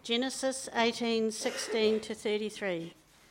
Genesis 18:16 to 33,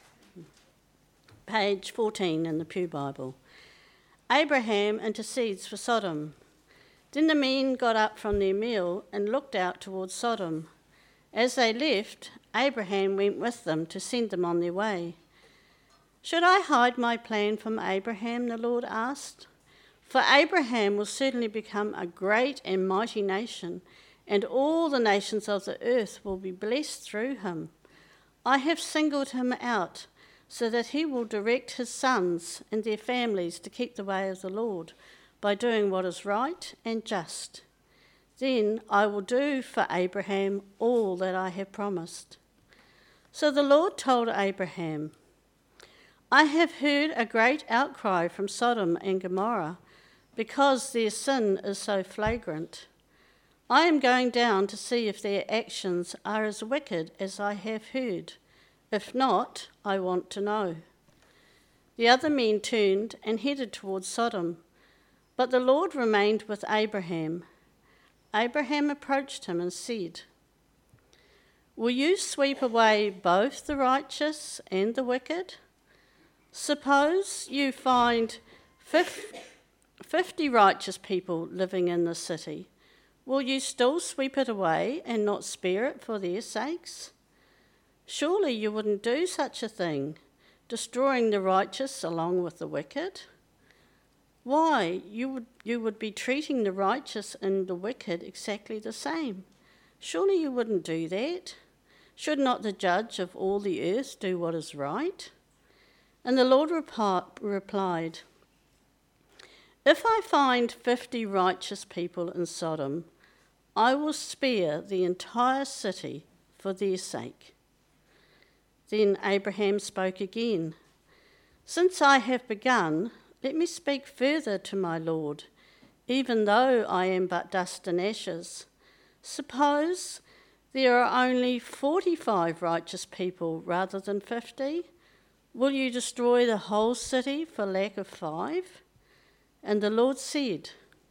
page 14 in the Pew Bible. Abraham intercedes for Sodom. Then the men got up from their meal and looked out towards Sodom. As they left, Abraham went with them to send them on their way. "Should I hide my plan from Abraham?" the Lord asked. "For Abraham will certainly become a great and mighty nation, and all the nations of the earth will be blessed through him. I have singled him out so that he will direct his sons and their families to keep the way of the Lord by doing what is right and just. Then I will do for Abraham all that I have promised." So the Lord told Abraham, "I have heard a great outcry from Sodom and Gomorrah because their sin is so flagrant. I am going down to see if their actions are as wicked as I have heard. If not, I want to know." The other men turned and headed towards Sodom, but the Lord remained with Abraham. Abraham approached him and said, "Will you sweep away both the righteous and the wicked? Suppose you find 50 righteous people living in the city. Will you still sweep it away and not spare it for their sakes? Surely you wouldn't do such a thing, destroying the righteous along with the wicked. Why, you would be treating the righteous and the wicked exactly the same. Surely you wouldn't do that. Should not the judge of all the earth do what is right?" And the Lord replied, "If I find 50 righteous people in Sodom, I will spare the entire city for their sake." Then Abraham spoke again, "Since I have begun, let me speak further to my Lord, even though I am but dust and ashes. Suppose there are only 45 righteous people rather than 50. Will you destroy the whole city for lack of 5? And the Lord said,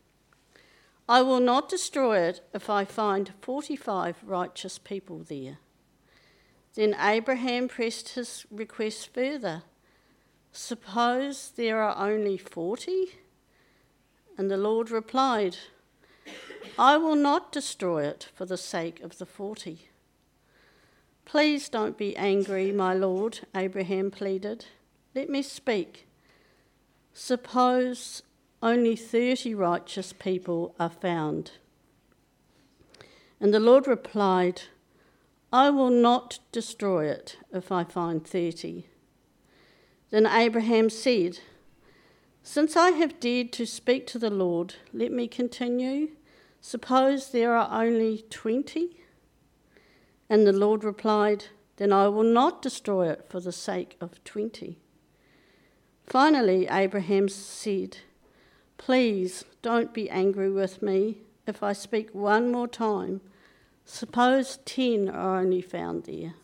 "I will not destroy it if I find 45 righteous people there." Then Abraham pressed his request further. "Suppose there are only 40? And the Lord replied, "I will not destroy it for the sake of the 40. "Please don't be angry, my Lord," Abraham pleaded. "Let me speak. Suppose only 30 righteous people are found." And the Lord replied, "I will not destroy it if I find 30. Then Abraham said, "Since I have dared to speak to the Lord, let me continue. Suppose there are only 20? And the Lord replied, "Then I will not destroy it for the sake of 20. Finally, Abraham said, "Please don't be angry with me if I speak one more time. Suppose 10 are only found there."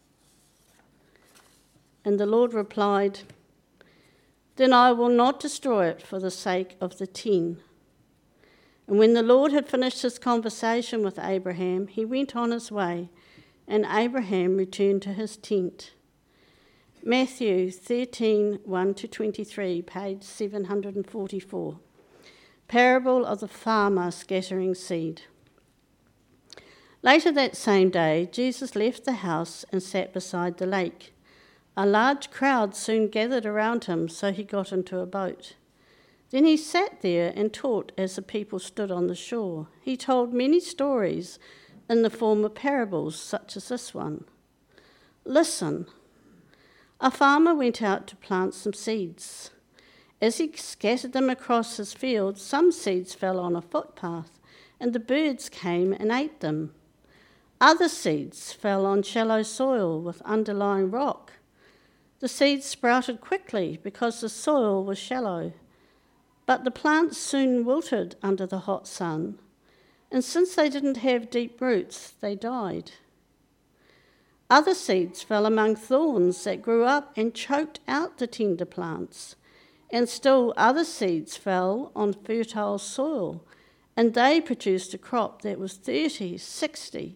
And the Lord replied, "Then I will not destroy it for the sake of the 10. And when the Lord had finished his conversation with Abraham, he went on his way, and Abraham returned to his tent. Matthew 13:1 to 23, page 744. Parable of the farmer scattering seed. Later that same day, Jesus left the house and sat beside the lake. A large crowd soon gathered around him, so he got into a boat. Then he sat there and taught as the people stood on the shore. He told many stories in the form of parables, such as this one. "Listen, a farmer went out to plant some seeds. As he scattered them across his field, some seeds fell on a footpath, and the birds came and ate them. Other seeds fell on shallow soil with underlying rock. The seeds sprouted quickly because the soil was shallow, but the plants soon wilted under the hot sun, and since they didn't have deep roots, they died. Other seeds fell among thorns that grew up and choked out the tender plants. And still other seeds fell on fertile soil, and they produced a crop that was 30, 60,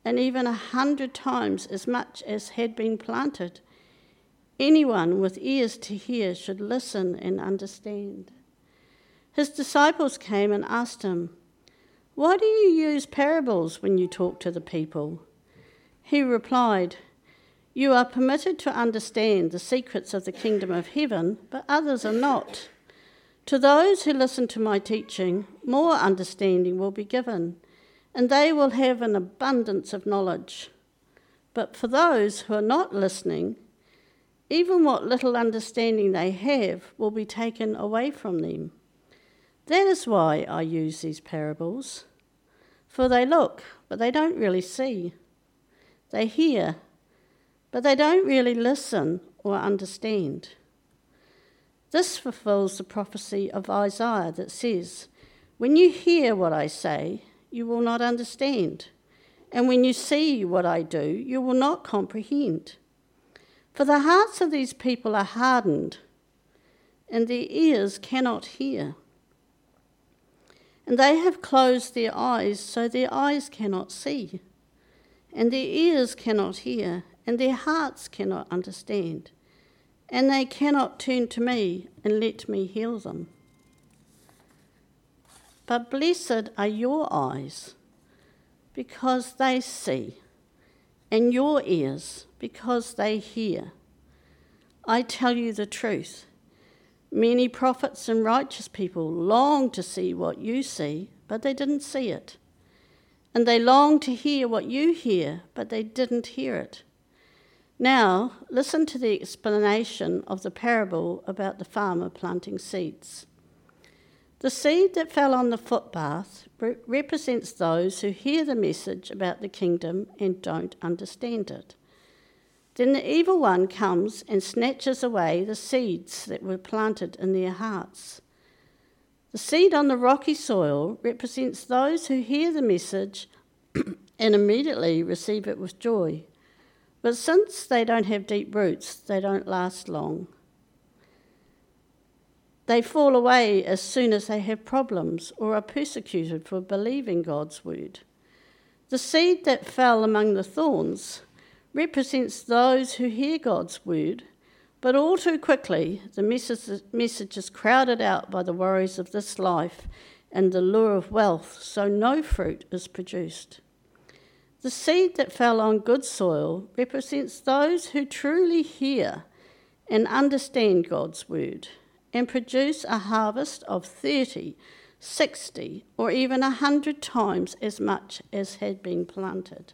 and even 100 times as much as had been planted. Anyone with ears to hear should listen and understand." His disciples came and asked him, "Why do you use parables when you talk to the people?" He replied, "You are permitted to understand the secrets of the kingdom of heaven, but others are not. To those who listen to my teaching, more understanding will be given, and they will have an abundance of knowledge. But for those who are not listening, even what little understanding they have will be taken away from them. That is why I use these parables. For they look, but they don't really see. They hear, but they don't really listen or understand." This fulfills the prophecy of Isaiah that says, "When you hear what I say, you will not understand, and when you see what I do, you will not comprehend. For the hearts of these people are hardened, and their ears cannot hear. And they have closed their eyes, so their eyes cannot see, and their ears cannot hear, and their hearts cannot understand, and they cannot turn to me and let me heal them. But blessed are your eyes, because they see, and your ears, because they hear. I tell you the truth. Many prophets and righteous people longed to see what you see, but they didn't see it. And they longed to hear what you hear, but they didn't hear it. Now, listen to the explanation of the parable about the farmer planting seeds. The seed that fell on the footpath represents those who hear the message about the kingdom and don't understand it. Then the evil one comes and snatches away the seeds that were planted in their hearts. The seed on the rocky soil represents those who hear the message and immediately receive it with joy. But since they don't have deep roots, they don't last long. They fall away as soon as they have problems or are persecuted for believing God's word. The seed that fell among the thorns represents those who hear God's word, but all too quickly the message is crowded out by the worries of this life and the lure of wealth, so no fruit is produced. The seed that fell on good soil represents those who truly hear and understand God's word and produce a harvest of 30, 60, or even 100 times as much as had been planted.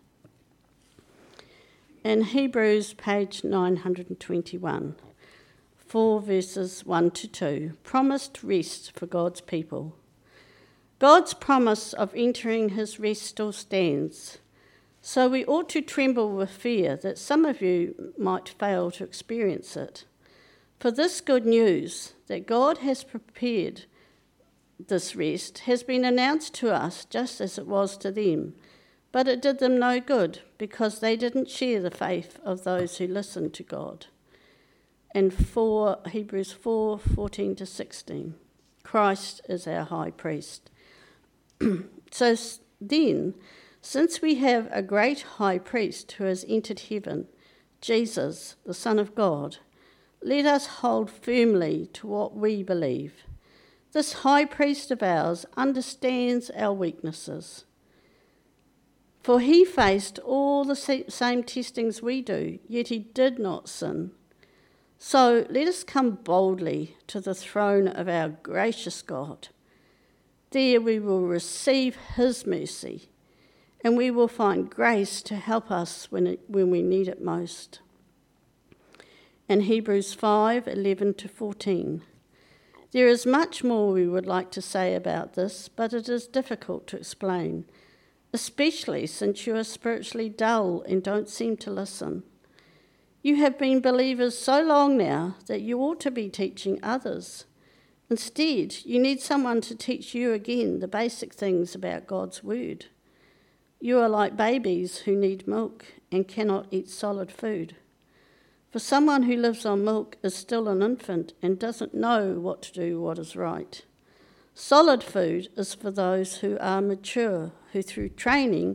In Hebrews, page 921, 4 verses 1 to 2, promised rest for God's people. God's promise of entering his rest still stands. So we ought to tremble with fear that some of you might fail to experience it. For this good news that God has prepared this rest has been announced to us just as it was to them, but it did them no good because they didn't share the faith of those who listened to God. And Hebrews 4:14 to 16, Christ is our high priest. So then, since we have a great high priest who has entered heaven, Jesus, the Son of God, let us hold firmly to what we believe. This high priest of ours understands our weaknesses. For he faced all the same testings we do, yet he did not sin. So let us come boldly to the throne of our gracious God. There we will receive his mercy, and we will find grace to help us when we need it most. In Hebrews 5:11 to 14, there is much more we would like to say about this, but it is difficult to explain, especially since you are spiritually dull and don't seem to listen. You have been believers so long now that you ought to be teaching others. Instead, you need someone to teach you again the basic things about God's word. You are like babies who need milk and cannot eat solid food. For someone who lives on milk is still an infant and doesn't know what to do, what is right. Solid food is for those who are mature, who through training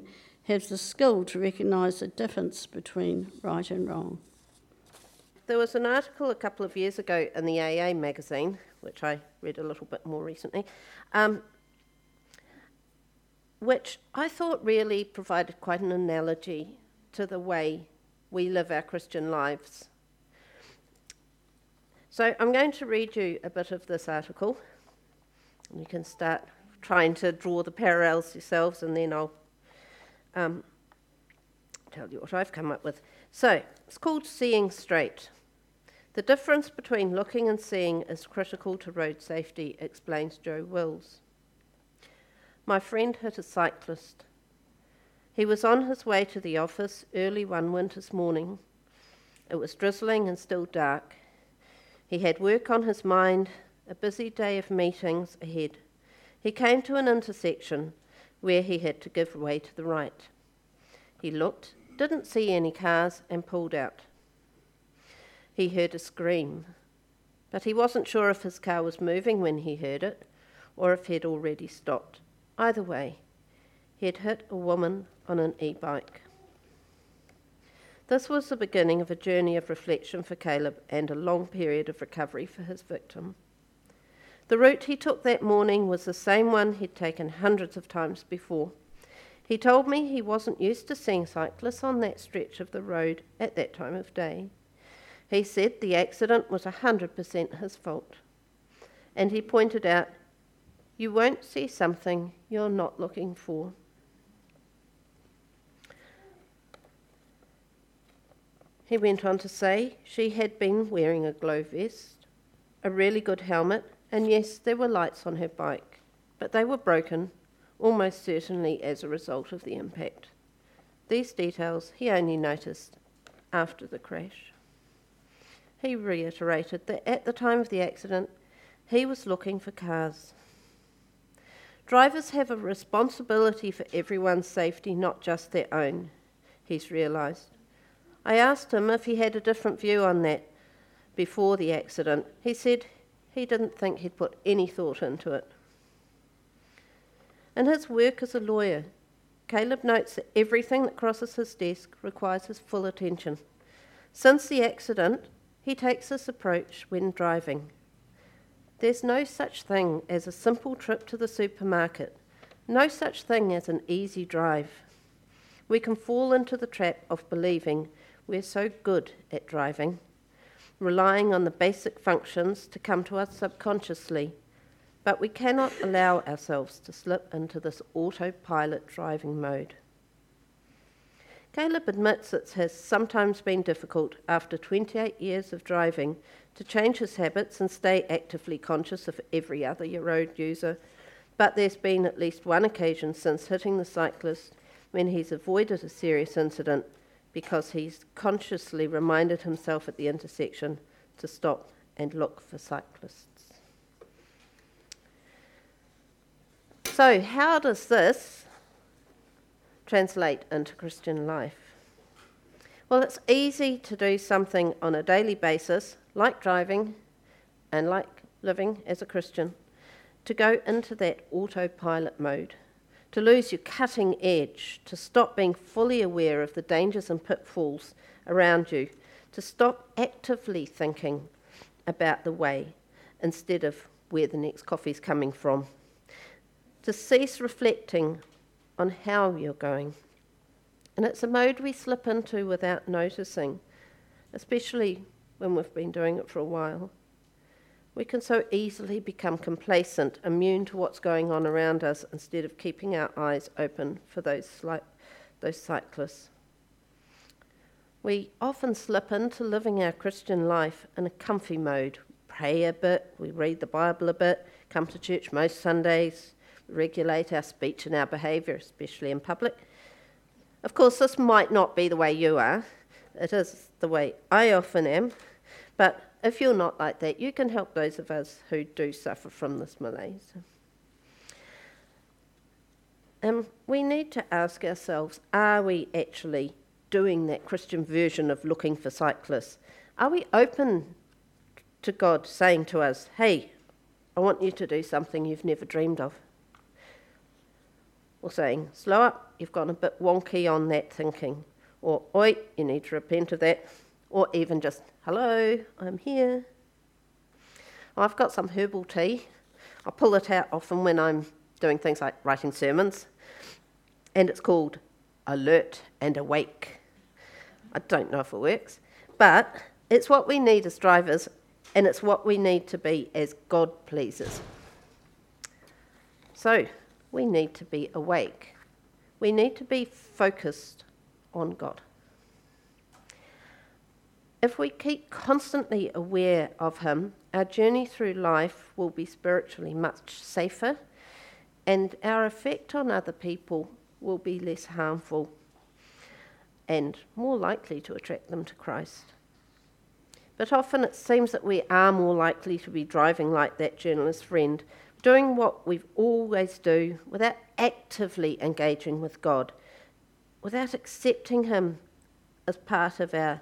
have the skill to recognise the difference between right and wrong. There was an article a couple of years ago in the AA magazine, which I read a little bit more recently, which I thought really provided quite an analogy to the way we live our Christian lives. So I'm going to read you a bit of this article. You can start trying to draw the parallels yourselves, and then I'll tell you what I've come up with. So, it's called Seeing Straight. The difference between looking and seeing is critical to road safety, explains Joe Wills. My friend hit a cyclist. He was on his way to the office early one winter's morning. It was drizzling and still dark. He had work on his mind, a busy day of meetings ahead. He came to an intersection where he had to give way to the right. He looked, didn't see any cars, and pulled out. He heard a scream, but he wasn't sure if his car was moving when he heard it, or if he'd already stopped. Either way, he had hit a woman on an e-bike. This was the beginning of a journey of reflection for Caleb and a long period of recovery for his victim. The route he took that morning was the same one he'd taken hundreds of times before. He told me he wasn't used to seeing cyclists on that stretch of the road at that time of day. He said the accident was 100% his fault. And he pointed out, "You won't see something you're not looking for." He went on to say she had been wearing a glow vest, a really good helmet, and yes, there were lights on her bike, but they were broken, almost certainly as a result of the impact. These details he only noticed after the crash. He reiterated that at the time of the accident, he was looking for cars. Drivers have a responsibility for everyone's safety, not just their own, he's realised. I asked him if he had a different view on that before the accident. He said he didn't think he'd put any thought into it. In his work as a lawyer, Caleb notes that everything that crosses his desk requires his full attention. Since the accident, he takes this approach when driving. There's no such thing as a simple trip to the supermarket, no such thing as an easy drive. We can fall into the trap of believing we're so good at driving, relying on the basic functions to come to us subconsciously, but we cannot allow ourselves to slip into this autopilot driving mode. Caleb admits it has sometimes been difficult after 28 years of driving to change his habits and stay actively conscious of every other road user, but there's been at least one occasion since hitting the cyclist when he's avoided a serious incident because he's consciously reminded himself at the intersection to stop and look for cyclists. So, how does this translate into Christian life? Well, it's easy to do something on a daily basis, like driving and like living as a Christian, to go into that autopilot mode, to lose your cutting edge, to stop being fully aware of the dangers and pitfalls around you, to stop actively thinking about the way instead of where the next coffee's coming from, to cease reflecting on how you're going. And it's a mode we slip into without noticing, especially when we've been doing it for a while. We can so easily become complacent, immune to what's going on around us, instead of keeping our eyes open for those cyclists. We often slip into living our Christian life in a comfy mode. Pray a bit, we read the Bible a bit, come to church most Sundays, regulate our speech and our behaviour, especially in public. Of course, this might not be the way you are. It is the way I often am. But if you're not like that, you can help those of us who do suffer from this malaise. We need to ask ourselves, are we actually doing that Christian version of looking for cyclists? Are we open to God saying to us, hey, I want you to do something you've never dreamed of? or saying, slow up, you've gone a bit wonky on that thinking, or oi, you need to repent of that, or even just, hello, I'm here. I've got some herbal tea. I pull it out often when I'm doing things like writing sermons, and it's called Alert and Awake. I don't know if it works, but it's what we need as drivers, and it's what we need to be as God pleasers. So, we need to be awake. We need to be focused on God. If we keep constantly aware of him, our journey through life will be spiritually much safer, and our effect on other people will be less harmful and more likely to attract them to Christ. But often it seems that we are more likely to be driving like that journalist friend, doing what we always do without actively engaging with God, without accepting him as part of our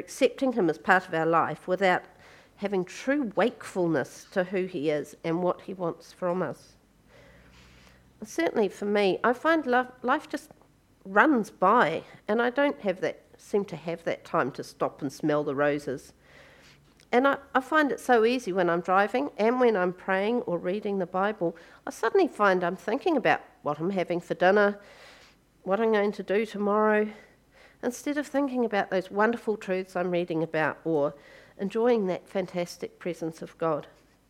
life, without having true wakefulness to who he is and what he wants from us. And certainly for me, I find life just runs by, and I don't seem to have that time to stop and smell the roses. And I find it so easy when I'm driving and when I'm praying or reading the Bible. I suddenly find I'm thinking about what I'm having for dinner, what I'm going to do tomorrow, instead of thinking about those wonderful truths I'm reading about or enjoying that fantastic presence of God.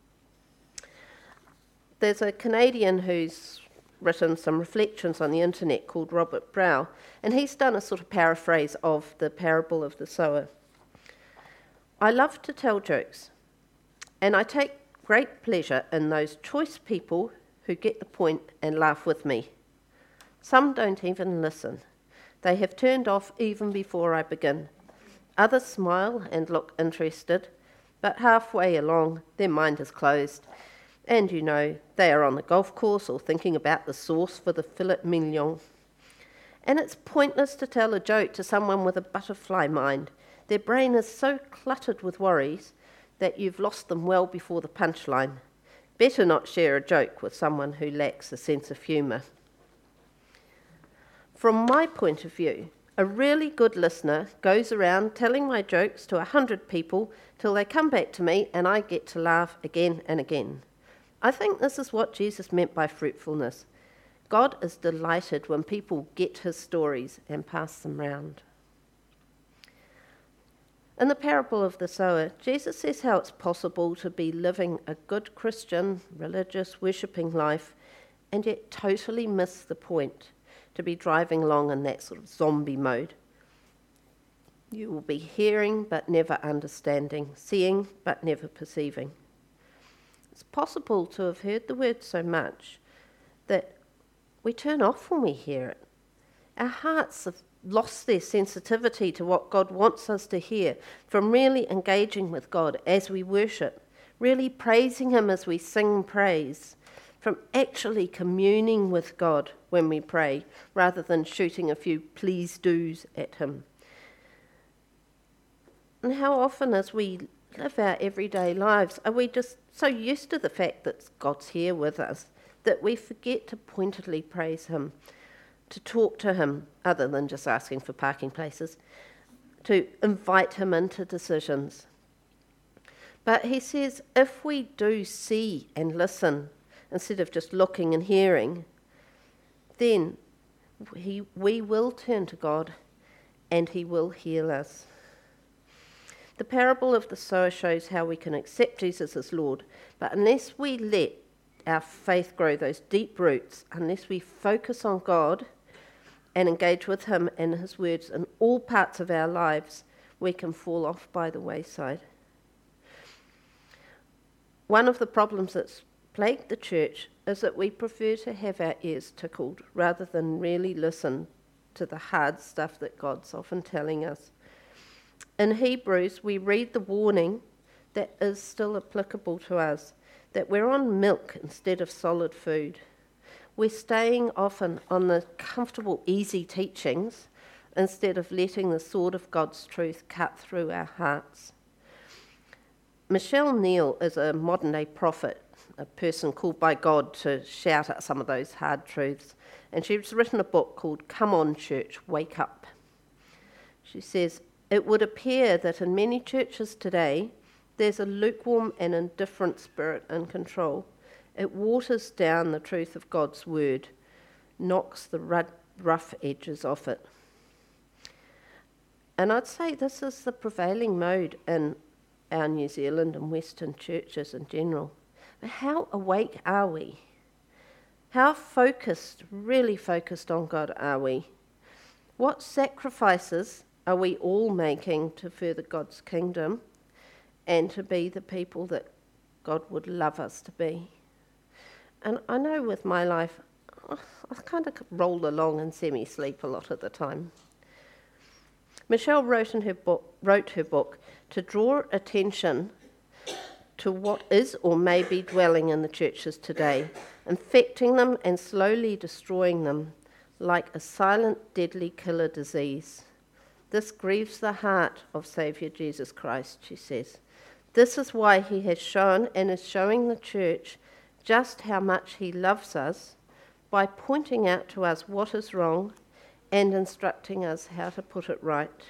There's a Canadian who's written some reflections on the internet called Robert Brow, and he's done a sort of paraphrase of the parable of the sower. I love to tell jokes, and I take great pleasure in those choice people who get the point and laugh with me. Some don't even listen. They have turned off even before I begin. Others smile and look interested, but halfway along their mind is closed, and they are on the golf course or thinking about the sauce for the filet mignon. And it's pointless to tell a joke to someone with a butterfly mind. Their brain is so cluttered with worries that you've lost them well before the punchline. Better not share a joke with someone who lacks a sense of humour. From my point of view, a really good listener goes around telling my jokes to 100 people till they come back to me and I get to laugh again and again. I think this is what Jesus meant by fruitfulness. God is delighted when people get his stories and pass them round. In the parable of the sower, Jesus says how it's possible to be living a good Christian, religious, worshipping life and yet totally miss the point, to be driving along in that sort of zombie mode. You will be hearing but never understanding, seeing but never perceiving. It's possible to have heard the word so much that we turn off when we hear it. Our hearts have lost their sensitivity to what God wants us to hear, from really engaging with God as we worship, really praising him as we sing praise, from actually communing with God when we pray, rather than shooting a few please do's at him. And how often as we live our everyday lives are we just so used to the fact that God's here with us that we forget to pointedly praise him, to talk to him other than just asking for parking places, to invite him into decisions. But he says if we do see and listen instead of just looking and hearing, then we will turn to God and he will heal us. The parable of the sower shows how we can accept Jesus as Lord, but unless we let our faith grow those deep roots, unless we focus on God and engage with him and his words in all parts of our lives, we can fall off by the wayside. One of the problems that's plagued the church is that we prefer to have our ears tickled rather than really listen to the hard stuff that God's often telling us. In Hebrews, we read the warning that is still applicable to us, that we're on milk instead of solid food. We're staying often on the comfortable, easy teachings instead of letting the sword of God's truth cut through our hearts. Michelle Neal is a modern-day prophet a person called by God to shout at some of those hard truths. And she's written a book called Come On Church, Wake Up. She says, it would appear that in many churches today, there's a lukewarm and indifferent spirit in control. It waters down the truth of God's word, knocks the rough edges off it. And I'd say this is the prevailing mode in our New Zealand and Western churches in general. But how awake are we? How focused, really focused on God are we? What sacrifices are we all making to further God's kingdom and to be the people that God would love us to be? And I know with my life, I kind of roll along in semi-sleep a lot of the time. Michelle wrote her book to draw attention to what is or may be dwelling in the churches today, infecting them and slowly destroying them like a silent, deadly killer disease. This grieves the heart of Saviour Jesus Christ, she says. This is why he has shown and is showing the church just how much he loves us by pointing out to us what is wrong and instructing us how to put it right.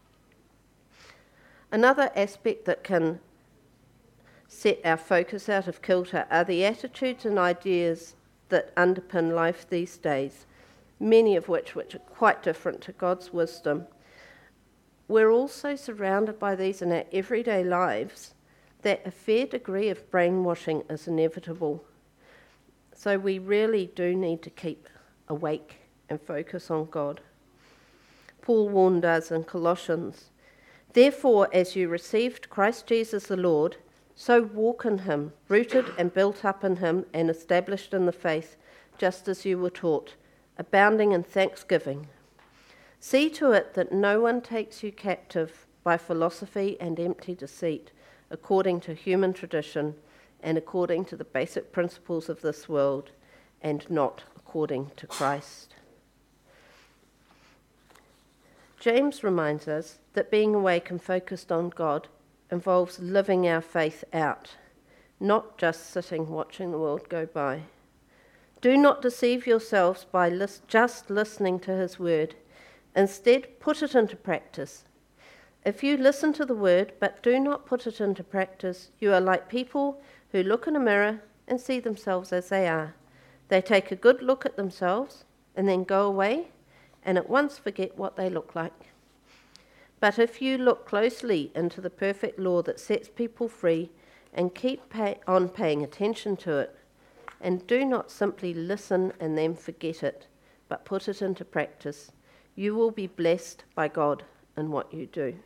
Another aspect that can set our focus out of kilter are the attitudes and ideas that underpin life these days, many of which are quite different to God's wisdom. We're also surrounded by these in our everyday lives that a fair degree of brainwashing is inevitable. So we really do need to keep awake and focus on God. Paul warned us in Colossians, therefore, as you received Christ Jesus the Lord, so walk in him, rooted and built up in him and established in the faith, just as you were taught, abounding in thanksgiving. See to it that no one takes you captive by philosophy and empty deceit, according to human tradition and according to the basic principles of this world, and not according to Christ. James reminds us that being awake and focused on God involves living our faith out, not just sitting watching the world go by. Do not deceive yourselves by just listening to his word. Instead, put it into practice. If you listen to the word but do not put it into practice, you are like people who look in a mirror and see themselves as they are. They take a good look at themselves and then go away and at once forget what they look like. But if you look closely into the perfect law that sets people free and keep on paying attention to it, and do not simply listen and then forget it, but put it into practice, you will be blessed by God in what you do.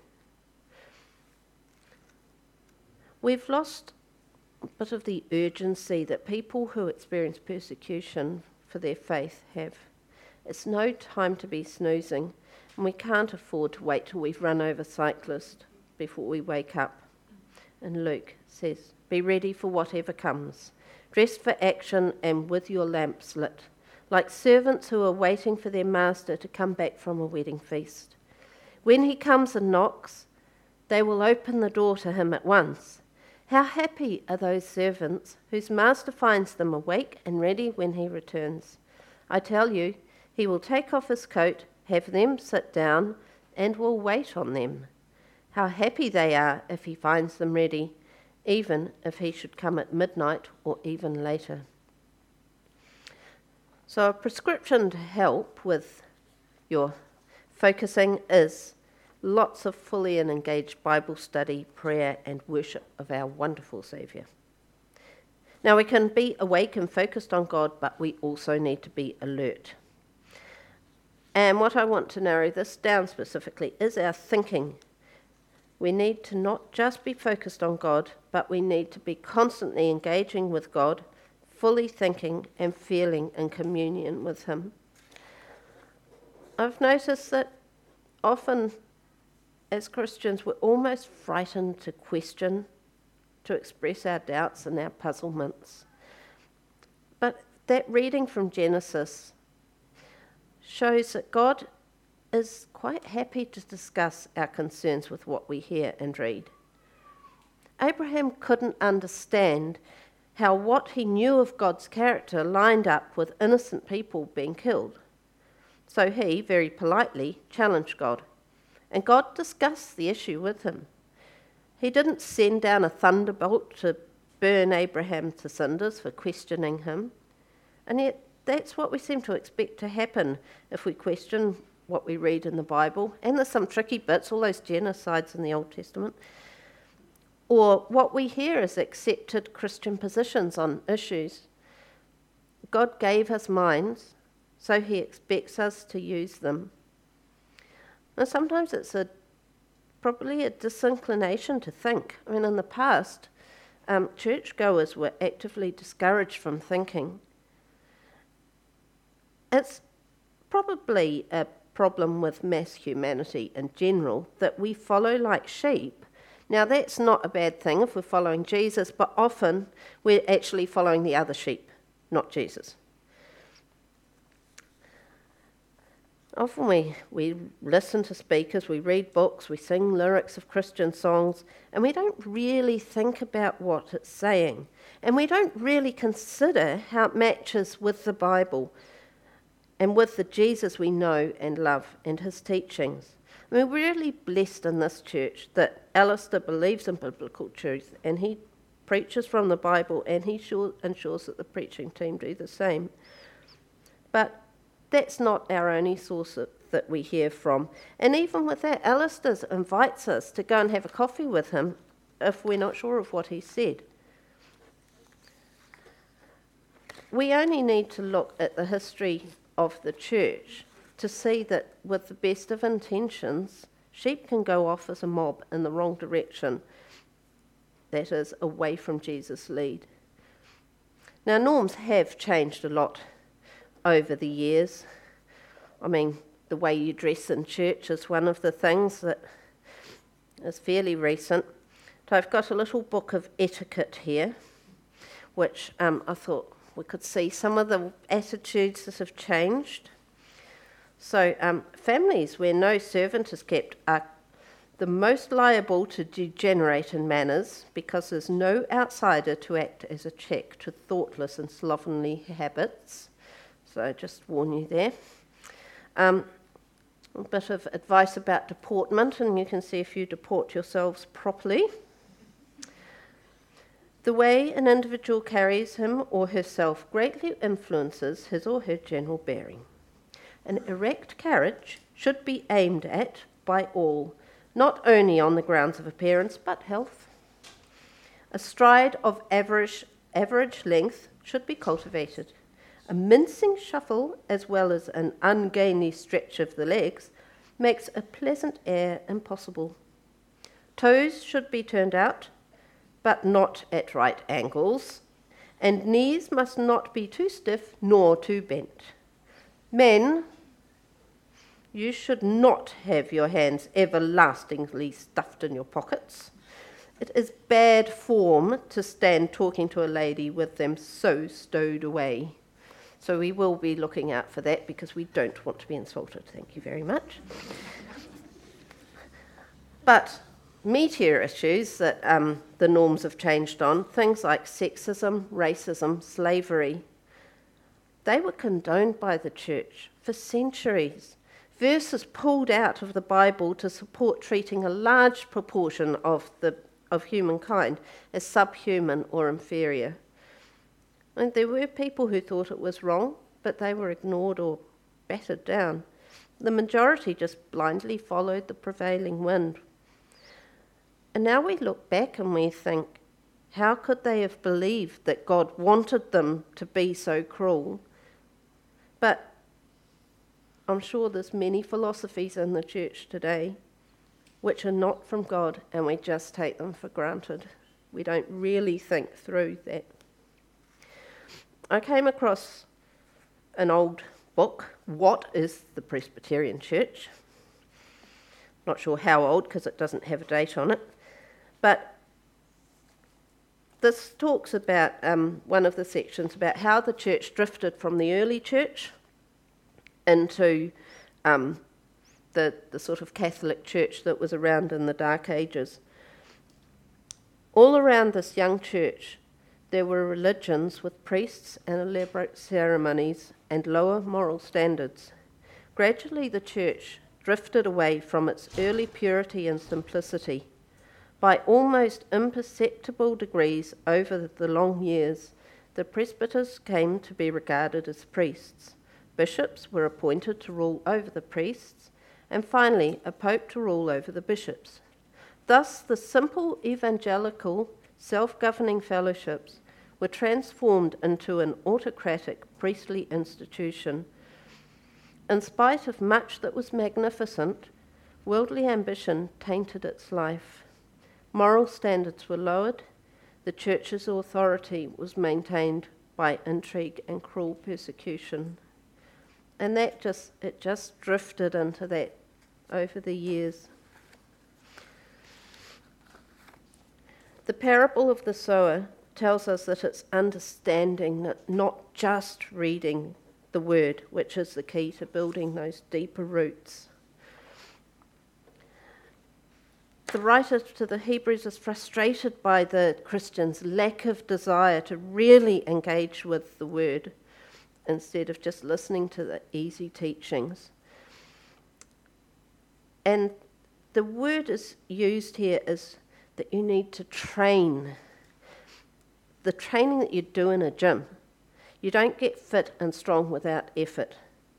We've lost a bit of the urgency that people who experience persecution for their faith have. It's no time to be snoozing, and we can't afford to wait till we've run over cyclists before we wake up. And Luke says, be ready for whatever comes, dressed for action and with your lamps lit, like servants who are waiting for their master to come back from a wedding feast. When he comes and knocks, they will open the door to him at once. How happy are those servants whose master finds them awake and ready when he returns. I tell you, he will take off his coat, have them sit down, and will wait on them. How happy they are if he finds them ready, even if he should come at midnight or even later. So a prescription to help with your focusing is lots of fully and engaged Bible study, prayer, and worship of our wonderful Saviour. Now, we can be awake and focused on God, but we also need to be alert. And what I want to narrow this down specifically is our thinking. We need to not just be focused on God, but we need to be constantly engaging with God, fully thinking and feeling in communion with him. I've noticed that often as Christians we're almost frightened to question, to express our doubts and our puzzlements. But that reading from Genesis shows that God is quite happy to discuss our concerns with what we hear and read. Abraham couldn't understand how what he knew of God's character lined up with innocent people being killed. So he, very politely, challenged God, and God discussed the issue with him. He didn't send down a thunderbolt to burn Abraham to cinders for questioning him, and yet that's what we seem to expect to happen if we question what we read in the Bible, and there's some tricky bits, all those genocides in the Old Testament, or what we hear as accepted Christian positions on issues. God gave us minds, so he expects us to use them. And sometimes it's probably a disinclination to think. I mean, in the past, churchgoers were actively discouraged from thinking. It's probably a problem with mass humanity in general that we follow like sheep. Now, that's not a bad thing if we're following Jesus, but often we're actually following the other sheep, not Jesus. Often we listen to speakers, we read books, we sing lyrics of Christian songs, and we don't really think about what it's saying. And we don't really consider how it matches with the Bible and with the Jesus we know and love and his teachings. I mean, we're really blessed in this church that Alistair believes in biblical truth and he preaches from the Bible and he ensures that the preaching team do the same. But that's not our only source that we hear from. And even with that, Alistair invites us to go and have a coffee with him if we're not sure of what he said. We only need to look at the history of the church to see that with the best of intentions, sheep can go off as a mob in the wrong direction, that is, away from Jesus' lead. Now, norms have changed a lot over the years. I mean, the way you dress in church is one of the things that is fairly recent. So I've got a little book of etiquette here, which I thought we could see some of the attitudes that have changed. So families where no servant is kept are the most liable to degenerate in manners because there's no outsider to act as a check to thoughtless and slovenly habits. So just warn you there. A bit of advice about deportment, and you can see if you deport yourselves properly. The way an individual carries him or herself greatly influences his or her general bearing. An erect carriage should be aimed at by all, not only on the grounds of appearance, but health. A stride of average length should be cultivated. A mincing shuffle, as well as an ungainly stretch of the legs, makes a pleasant air impossible. Toes should be turned out, but not at right angles, and knees must not be too stiff nor too bent. Men, you should not have your hands everlastingly stuffed in your pockets. It is bad form to stand talking to a lady with them so stowed away. So we will be looking out for that because we don't want to be insulted. Thank you very much. But meatier issues that the norms have changed on, things like sexism, racism, slavery, they were condoned by the church for centuries. Verses pulled out of the Bible to support treating a large proportion of humankind as subhuman or inferior. And there were people who thought it was wrong, but they were ignored or battered down. The majority just blindly followed the prevailing wind. And now we look back and we think, how could they have believed that God wanted them to be so cruel? But I'm sure there's many philosophies in the church today which are not from God, and we just take them for granted. We don't really think through that. I came across an old book, What is the Presbyterian Church? Not sure how old because it doesn't have a date on it. But this talks about one of the sections about how the church drifted from the early church into the sort of Catholic church that was around in the Dark Ages. All around this young church, There were religions with priests and elaborate ceremonies and lower moral standards. Gradually, the church drifted away from its early purity and simplicity. By almost imperceptible degrees over the long years, the presbyters came to be regarded as priests. Bishops were appointed to rule over the priests, and finally, a pope to rule over the bishops. Thus, the simple evangelical, self-governing fellowships were transformed into an autocratic priestly institution. In spite of much that was magnificent, worldly ambition tainted its life. Moral standards were lowered. The church's authority was maintained by intrigue and cruel persecution. And it just drifted into that over the years. The parable of the sower tells us that it's understanding, not just reading the word, which is the key to building those deeper roots. The writer to the Hebrews is frustrated by the Christians' lack of desire to really engage with the word instead of just listening to the easy teachings. And the word is used here is that you need to train. The training that you do in a gym. You don't get fit and strong without effort.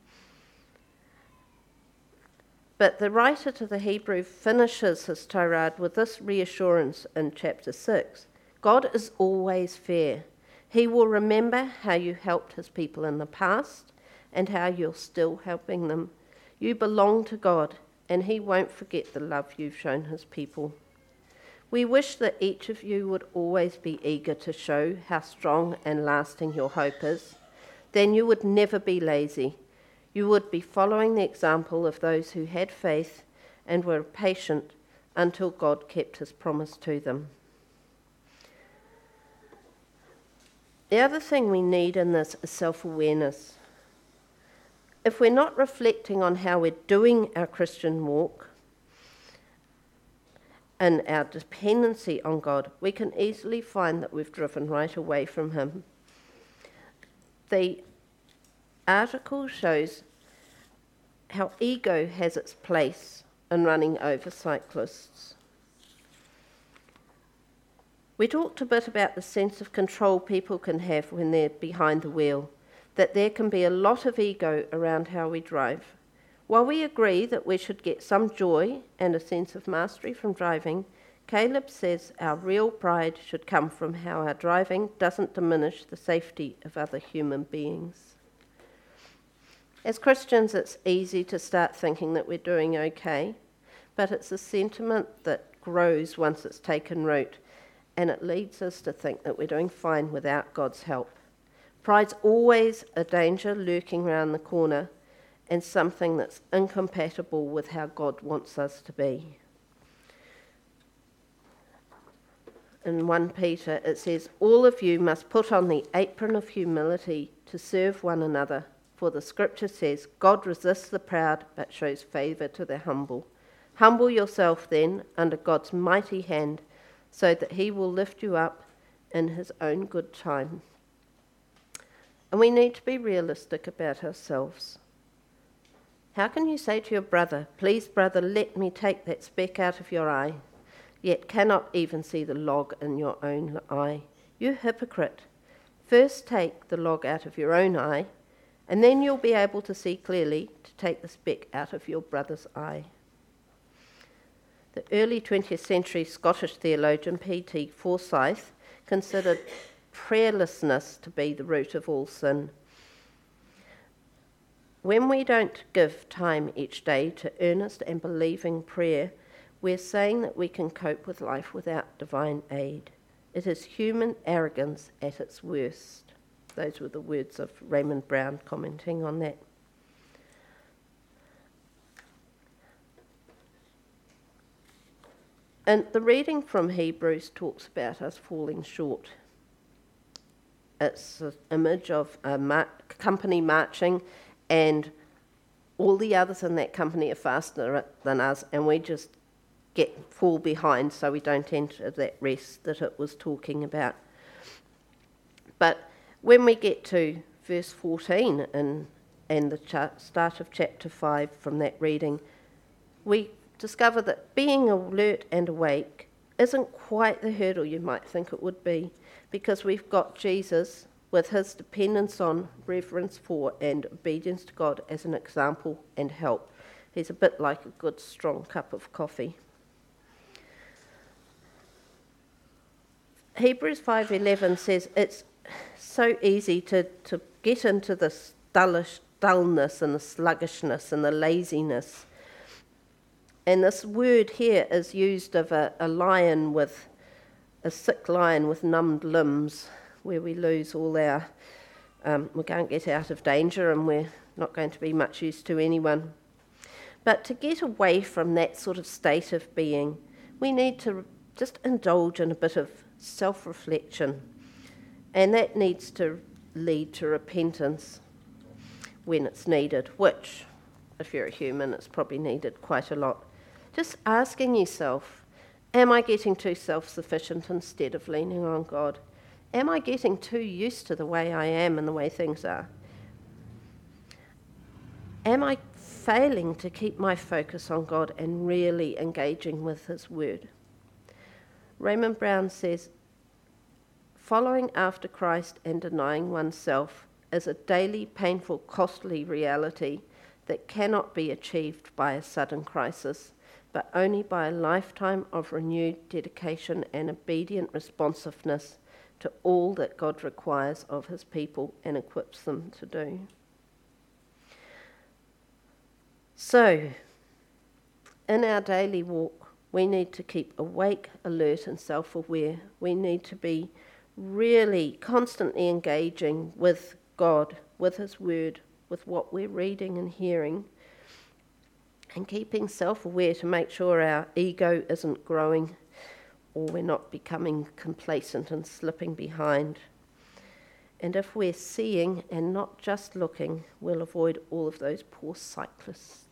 But the writer to the Hebrew finishes his tirade with this reassurance in chapter 6. God is always fair. He will remember how you helped his people in the past and how you're still helping them. You belong to God, and he won't forget the love you've shown his people. We wish that each of you would always be eager to show how strong and lasting your hope is. Then you would never be lazy. You would be following the example of those who had faith and were patient until God kept his promise to them. The other thing we need in this is self-awareness. If we're not reflecting on how we're doing our Christian walk, and our dependency on God, we can easily find that we've driven right away from him. The article shows how ego has its place in running over cyclists. We talked a bit about the sense of control people can have when they're behind the wheel, that there can be a lot of ego around how we drive. While we agree that we should get some joy and a sense of mastery from driving, Caleb says our real pride should come from how our driving doesn't diminish the safety of other human beings. As Christians, it's easy to start thinking that we're doing okay, but it's a sentiment that grows once it's taken root, and it leads us to think that we're doing fine without God's help. Pride's always a danger lurking around the corner, and something that's incompatible with how God wants us to be. In 1 Peter it says, all of you must put on the apron of humility to serve one another, for the scripture says, God resists the proud but shows favour to the humble. Humble yourself then under God's mighty hand, so that he will lift you up in his own good time. And we need to be realistic about ourselves. How can you say to your brother, please brother, let me take that speck out of your eye, yet cannot even see the log in your own eye? You hypocrite. First take the log out of your own eye, and then you'll be able to see clearly to take the speck out of your brother's eye. The early 20th century Scottish theologian P.T. Forsyth considered prayerlessness to be the root of all sin. When we don't give time each day to earnest and believing prayer, we're saying that we can cope with life without divine aid. It is human arrogance at its worst. Those were the words of Raymond Brown commenting on that. And the reading from Hebrews talks about us falling short. It's an image of a company marching, and all the others in that company are faster than us, and we just fall behind, so we don't enter that rest that it was talking about. But when we get to verse 14 and the start of chapter 5 from that reading, we discover that being alert and awake isn't quite the hurdle you might think it would be, because we've got Jesus with his dependence on, reverence for, and obedience to God as an example and help. He's a bit like a good strong cup of coffee. Hebrews 5:11 says it's so easy to get into this dullness and the sluggishness and the laziness. And this word here is used of a sick lion with numbed limbs, where we lose all our, we can't get out of danger and we're not going to be much use to anyone. But to get away from that sort of state of being, we need to just indulge in a bit of self-reflection. And that needs to lead to repentance when it's needed, which, if you're a human, it's probably needed quite a lot. Just asking yourself, am I getting too self-sufficient instead of leaning on God? Am I getting too used to the way I am and the way things are? Am I failing to keep my focus on God and really engaging with his word? Raymond Brown says, following after Christ and denying oneself is a daily, painful, costly reality that cannot be achieved by a sudden crisis, but only by a lifetime of renewed dedication and obedient responsiveness to all that God requires of his people and equips them to do. So, in our daily walk, we need to keep awake, alert, and self-aware. We need to be really constantly engaging with God, with his word, with what we're reading and hearing, and keeping self-aware to make sure our ego isn't growing or we're not becoming complacent and slipping behind. And if we're seeing and not just looking, we'll avoid all of those poor cyclists